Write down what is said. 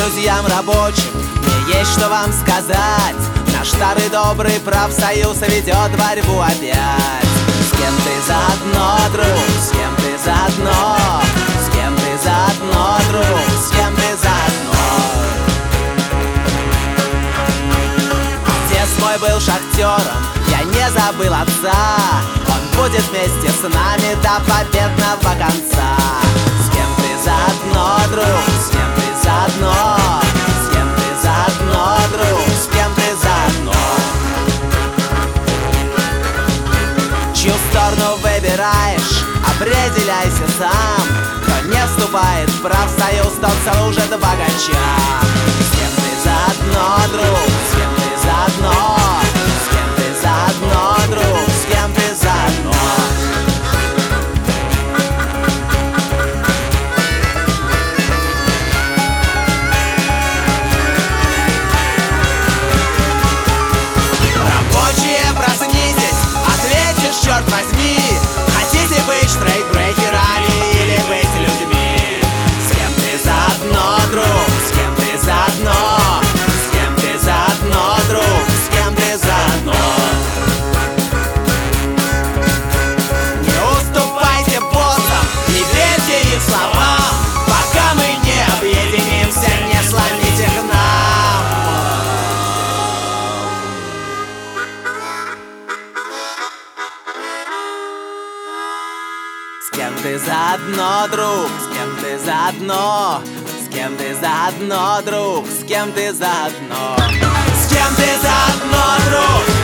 друзьям рабочим мне есть что вам сказать. Наш старый добрый профсоюз ведет борьбу опять. С кем ты заодно, друг? С кем ты заодно? С кем ты заодно, друг? С кем ты заодно? Отец мой был шахтером, я не забыл отца. Он будет вместе с нами до победного конца. С кем ты заодно, друг? С кем ты заодно? С кем ты заодно, друг? С кем ты заодно? Чью сторону выбираешь, определяйся сам. Кто не вступает в профсоюз, тот служит богача. С кем ты заодно, друг? С кем ты заодно? С кем ты заодно, друг? С кем ты заодно? Рабочие, проснитесь, ответишь, черт возьми. Хотите быть штрейкбрейкерами или быть людьми? С кем ты заодно, друг? С кем ты заодно? С кем ты заодно, друг? С кем ты заодно? Не уступайте боссам, не верьте их словам. Пока мы не объединимся, не сломите к нам. С кем ты заодно, друг? С кем ты заодно? С кем ты заодно, друг? С кем ты заодно? С кем ты заодно, друг?